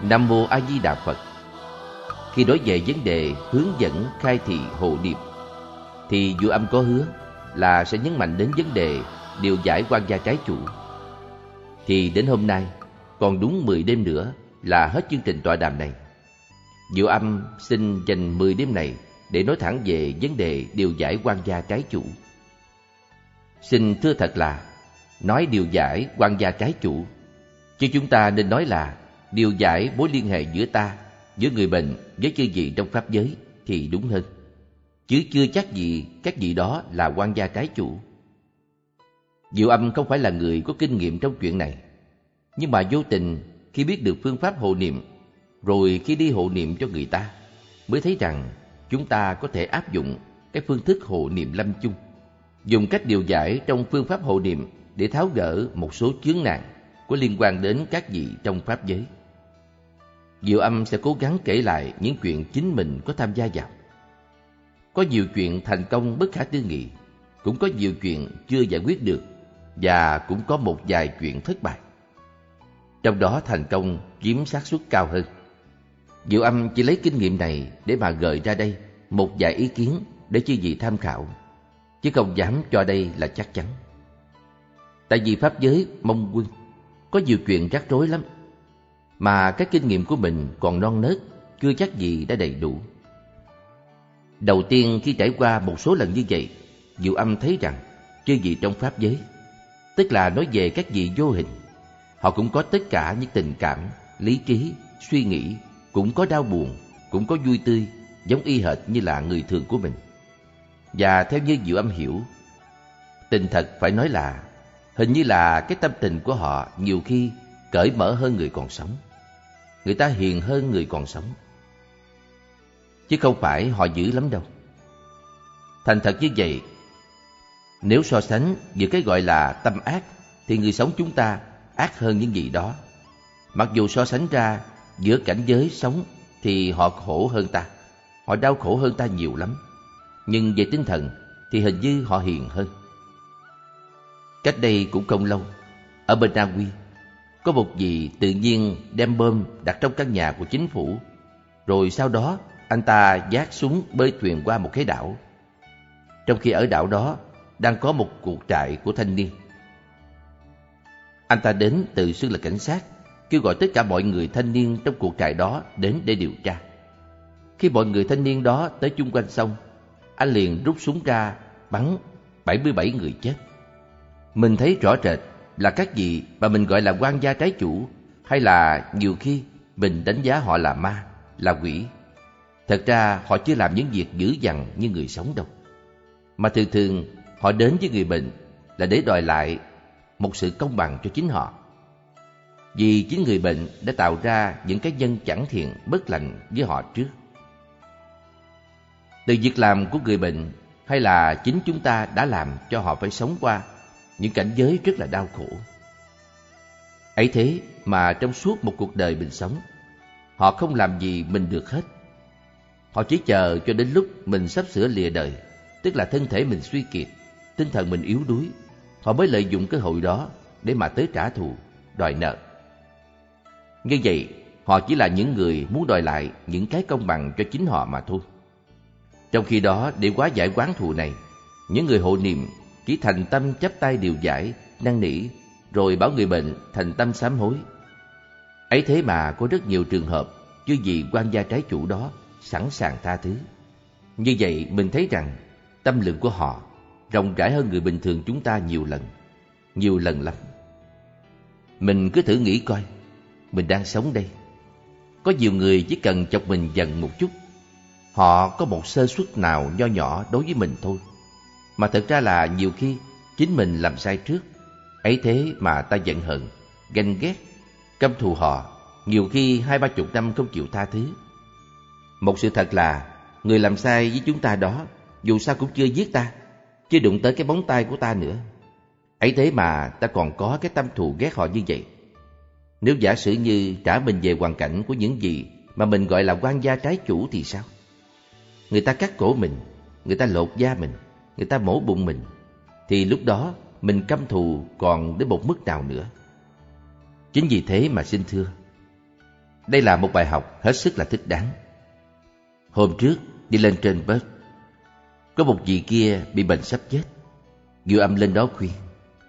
Nam Mô A Di Đà Phật. Khi nói về vấn đề hướng dẫn khai thị hộ niệm, thì Diệu Âm có hứa là sẽ nhấn mạnh đến vấn đề điều giải quan gia trái chủ. Thì đến hôm nay, còn đúng 10 đêm nữa là hết chương trình tọa đàm này. Diệu Âm xin dành 10 đêm này để nói thẳng về vấn đề điều giải quan gia trái chủ. Xin thưa thật là, nói điều giải quan gia trái chủ, chứ chúng ta nên nói là điều giải mối liên hệ giữa ta, giữa người bệnh với chư vị trong pháp giới thì đúng hơn. Chứ chưa chắc gì các vị đó là quan gia trái chủ. Diệu Âm không phải là người có kinh nghiệm trong chuyện này, nhưng mà vô tình khi biết được phương pháp hộ niệm, rồi khi đi hộ niệm cho người ta, mới thấy rằng chúng ta có thể áp dụng cái phương thức hộ niệm lâm chung, dùng cách điều giải trong phương pháp hộ niệm để tháo gỡ một số chướng nạn có liên quan đến các vị trong pháp giới. Diệu Âm sẽ cố gắng kể lại những chuyện chính mình có tham gia vào. Có nhiều chuyện thành công bất khả tư nghị, cũng có nhiều chuyện chưa giải quyết được, và cũng có một vài chuyện thất bại. Trong đó thành công chiếm xác suất cao hơn. Diệu Âm chỉ lấy kinh nghiệm này để mà gợi ra đây một vài ý kiến để chư vị tham khảo, chứ không dám cho đây là chắc chắn. Tại vì pháp giới mông quân, có nhiều chuyện rắc rối lắm, mà cái kinh nghiệm của mình còn non nớt, chưa chắc gì đã đầy đủ. Đầu tiên, khi trải qua một số lần như vậy, Diệu Âm thấy rằng chư vị trong pháp giới, tức là nói về các vị vô hình, họ cũng có tất cả những tình cảm, lý trí, suy nghĩ, cũng có đau buồn, cũng có vui tươi, giống y hệt như là người thường của mình. Và theo như Diệu Âm hiểu, tình thật phải nói là hình như là cái tâm tình của họ nhiều khi cởi mở hơn người còn sống. Người ta hiền hơn người còn sống, chứ không phải họ dữ lắm đâu. Thành thật như vậy, nếu so sánh giữa cái gọi là tâm ác, thì người sống chúng ta ác hơn những gì đó. Mặc dù so sánh ra giữa cảnh giới sống thì họ khổ hơn ta, họ đau khổ hơn ta nhiều lắm. Nhưng về tinh thần thì hình như họ hiền hơn. Cách đây cũng không lâu, ở bên Na Uy, có một vị tự nhiên đem bom đặt trong căn nhà của chính phủ, rồi sau đó anh ta vác súng bơi thuyền qua một cái đảo. Trong khi ở đảo đó đang có một cuộc trại của thanh niên. Anh ta đến tự xưng là cảnh sát, kêu gọi tất cả mọi người thanh niên trong cuộc trại đó đến để điều tra. Khi mọi người thanh niên đó tới chung quanh xong, anh liền rút súng ra bắn 77 người chết. Mình thấy rõ rệt là các vị mà mình gọi là quan gia trái chủ, hay là nhiều khi mình đánh giá họ là ma, là quỷ. Thật ra họ chưa làm những việc dữ dằn như người sống đâu, mà thường thường họ đến với người bệnh là để đòi lại một sự công bằng cho chính họ. Vì chính người bệnh đã tạo ra những cái nhân chẳng thiện bất lành với họ trước. Từ việc làm của người bệnh hay là chính chúng ta đã làm cho họ phải sống qua những cảnh giới rất là đau khổ. Ấy thế mà trong suốt một cuộc đời mình sống, họ không làm gì mình được hết. Họ chỉ chờ cho đến lúc mình sắp sửa lìa đời, tức là thân thể mình suy kiệt, tinh thần mình yếu đuối, họ mới lợi dụng cơ hội đó để mà tới trả thù, đòi nợ. Như vậy, họ chỉ là những người muốn đòi lại những cái công bằng cho chính họ mà thôi. Trong khi đó, để hóa giải oán thù này, những người hộ niệm chỉ thành tâm chắp tay điều giải, năn nỉ, rồi bảo người bệnh thành tâm sám hối. Ấy thế mà có rất nhiều trường hợp chư vị quan gia trái chủ đó sẵn sàng tha thứ. Như vậy mình thấy rằng tâm lượng của họ rộng rãi hơn người bình thường chúng ta nhiều lần lắm. Mình cứ thử nghĩ coi, mình đang sống đây, có nhiều người chỉ cần chọc mình giận một chút, họ có một sơ suất nào nho nhỏ đối với mình thôi, mà thật ra là nhiều khi chính mình làm sai trước. Ấy thế mà ta giận hờn, ganh ghét, căm thù họ, nhiều khi 20-30 năm không chịu tha thứ. Một sự thật là người làm sai với chúng ta đó dù sao cũng chưa giết ta, chưa đụng tới cái bóng tay của ta nữa. Ấy thế mà ta còn có cái tâm thù ghét họ như vậy. Nếu giả sử như trả mình về hoàn cảnh của những gì mà mình gọi là quan gia trái chủ thì sao? Người ta cắt cổ mình, người ta lột da mình, người ta mổ bụng mình, thì lúc đó mình căm thù còn đến một mức nào nữa. Chính vì thế mà xin thưa, Đây là một bài học hết sức là thích đáng. Hôm trước đi lên trên bus, có một vị kia bị bệnh sắp chết. Diệu Âm lên đó khuyên.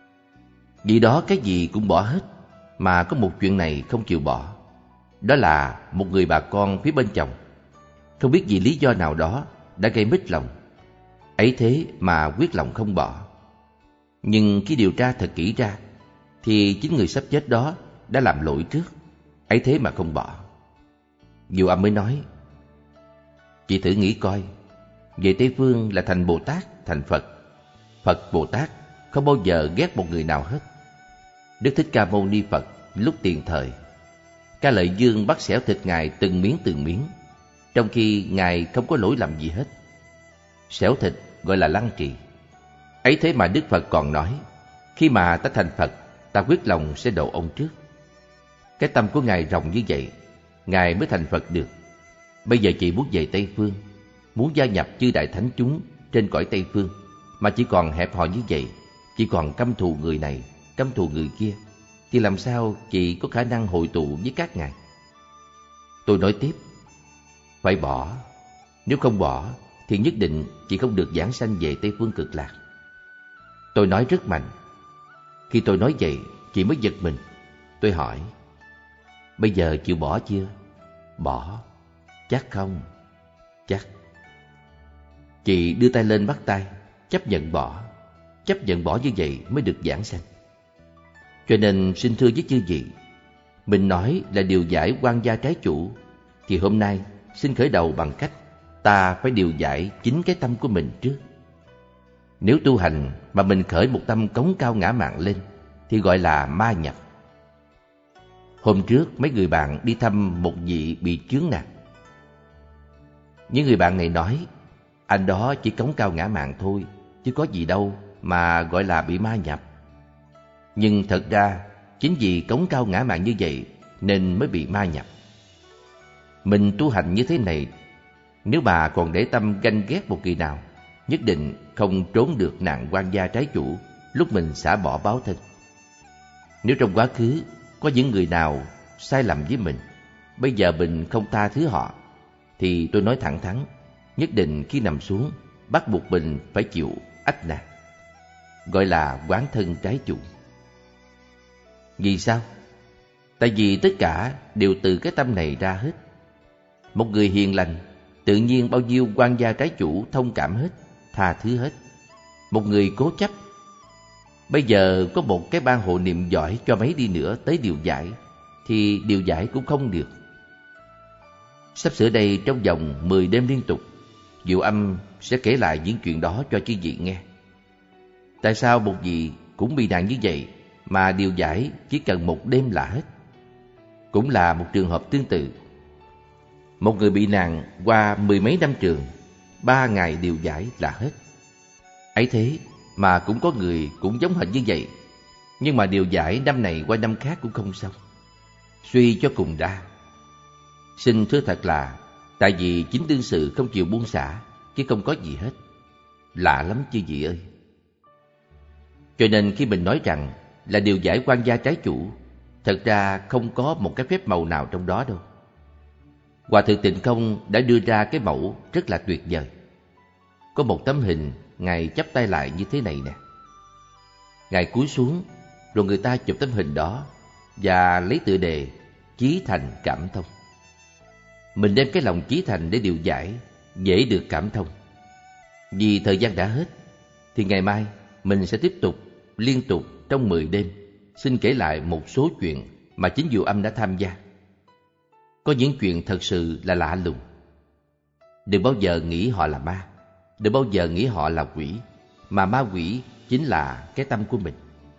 Vị đó cái gì cũng bỏ hết, mà có một chuyện này không chịu bỏ. Đó là một người bà con phía bên chồng, không biết vì lý do nào đó đã gây mít lòng. Ấy thế mà quyết lòng không bỏ. Nhưng khi điều tra thật kỹ ra, thì chính người sắp chết đó đã làm lỗi trước, ấy thế mà không bỏ. Diệu Âm mới nói, chị thử nghĩ coi, về Tây Phương là thành Bồ Tát, thành Phật. Phật Bồ Tát không bao giờ ghét một người nào hết. Đức Thích Ca Mâu Ni Phật lúc tiền thời, Ca Lợi Dương bắt xẻo thịt Ngài từng miếng, trong khi Ngài không có lỗi lầm gì hết. Xẻo thịt gọi là lăng trì. Ấy thế mà Đức Phật còn nói, khi mà ta thành Phật, ta quyết lòng sẽ độ ông trước. Cái tâm của Ngài rộng như vậy, Ngài mới thành Phật được. Bây giờ chị muốn về Tây Phương, muốn gia nhập chư đại thánh chúng trên cõi Tây Phương, mà chỉ còn hẹp hòi như vậy, chỉ còn căm thù người này, căm thù người kia, thì làm sao chị có khả năng hội tụ với các ngài? Tôi nói tiếp, phải bỏ. Nếu không bỏ thì nhất định chị không được giảng sanh về Tây Phương Cực Lạc. Tôi nói rất mạnh. Khi tôi nói vậy, chị mới giật mình. Tôi hỏi, bây giờ chịu bỏ chưa? Bỏ. Chắc không? Chắc. Chị đưa tay lên bắt tay, chấp nhận bỏ. Chấp nhận bỏ như vậy mới được giảng sanh. Cho nên xin thưa với chư vị, mình nói là điều giải quan gia trái chủ, thì hôm nay xin khởi đầu bằng cách ta phải điều giải chính cái tâm của mình trước. Nếu tu hành mà mình khởi một tâm cống cao ngã mạn lên thì gọi là ma nhập. Hôm trước mấy người bạn đi thăm một vị bị chướng nặng. Những người bạn này nói, anh đó chỉ cống cao ngã mạn thôi, chứ có gì đâu mà gọi là bị ma nhập. Nhưng thật ra chính vì cống cao ngã mạn như vậy nên mới bị ma nhập. Mình tu hành như thế này, nếu bà còn để tâm ganh ghét một kỳ nào, nhất định không trốn được nạn quan gia trái chủ lúc mình xả bỏ báo thân. Nếu trong quá khứ có những người nào sai lầm với mình, bây giờ mình không tha thứ họ, thì tôi nói thẳng thắn, nhất định khi nằm xuống bắt buộc mình phải chịu ách nạn, gọi là oán thân trái chủ. Vì sao? Tại vì tất cả đều từ cái tâm này ra hết. Một người hiền lành, tự nhiên bao nhiêu quan gia trái chủ thông cảm hết, tha thứ hết. Một người cố chấp, bây giờ có một cái ban hộ niệm giỏi cho mấy đi nữa tới điều giải, thì điều giải cũng không được. Sắp sửa đây trong vòng 10 đêm liên tục, Diệu Âm sẽ kể lại những chuyện đó cho chư vị nghe. Tại sao một vị cũng bị nạn như vậy mà điều giải chỉ cần một đêm là hết? Cũng là một trường hợp tương tự. Một người bị nạn qua 10 mấy năm trường, 3 ngày điều giải là hết. Ấy thế mà cũng có người cũng giống hệt như vậy, nhưng mà điều giải năm này qua năm khác cũng không xong. Suy cho cùng đa. Xin thưa thật là tại vì chính đương sự không chịu buông xả, chứ không có gì hết. Lạ lắm chư vị ơi. Cho nên khi mình nói rằng là điều giải quan gia trái chủ, thật ra không có một cái phép màu nào trong đó đâu. Hòa thượng Tịnh Không đã đưa ra cái mẫu rất là tuyệt vời. Có một tấm hình Ngài chắp tay lại như thế này nè. Ngài cúi xuống, rồi người ta chụp tấm hình đó và lấy tựa đề Chí Thành Cảm Thông. Mình đem cái lòng chí thành để điều giải, dễ được cảm thông. Vì thời gian đã hết, thì ngày mai mình sẽ tiếp tục liên tục trong 10 đêm xin kể lại một số chuyện mà chính Diệu Âm đã tham gia. Có những chuyện thật sự là lạ lùng. Đừng bao giờ nghĩ họ là ma, đừng bao giờ nghĩ họ là quỷ, mà ma quỷ chính là cái tâm của mình.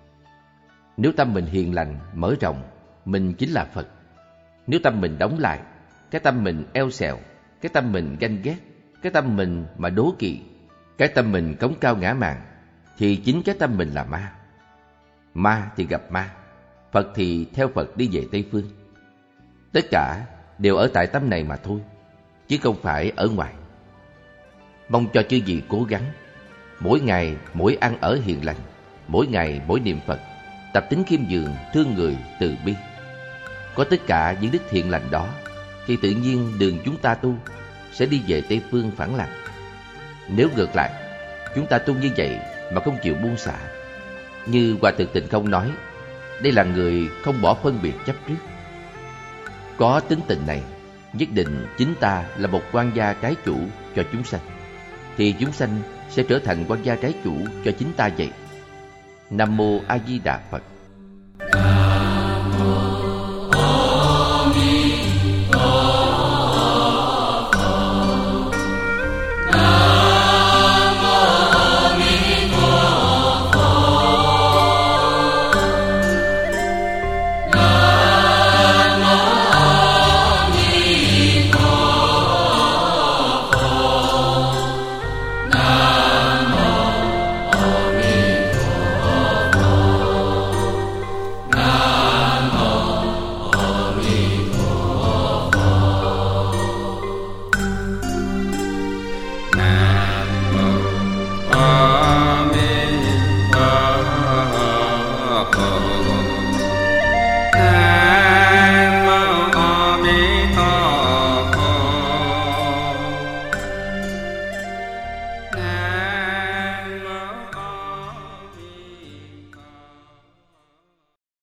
Nếu tâm mình hiền lành, mở rộng, mình chính là Phật. Nếu tâm mình đóng lại, cái tâm mình eo xèo, cái tâm mình ganh ghét, cái tâm mình mà đố kỵ, cái tâm mình cống cao ngã mạn, thì chính cái tâm mình là ma. Ma thì gặp ma, Phật thì theo Phật đi về Tây Phương. Tất cả đều ở tại tâm này mà thôi, chứ không phải ở ngoài. Mong cho chư vị cố gắng, mỗi ngày mỗi ăn ở hiền lành, mỗi ngày mỗi niệm Phật, tập tính khiêm nhường, thương người, từ bi. có tất cả những đức thiện lành đó, thì tự nhiên đường chúng ta tu sẽ đi về Tây Phương phẳng lặng. Nếu ngược lại, chúng ta tu như vậy mà không chịu buông xả, như Hòa Thượng Tịnh Không nói, đây là người không bỏ phân biệt chấp trước. Có tính tình này, nhất định chính ta là một quan gia trái chủ cho chúng sanh, thì chúng sanh sẽ trở thành quan gia trái chủ cho chính ta vậy. Nam Mô A Di Đà Phật.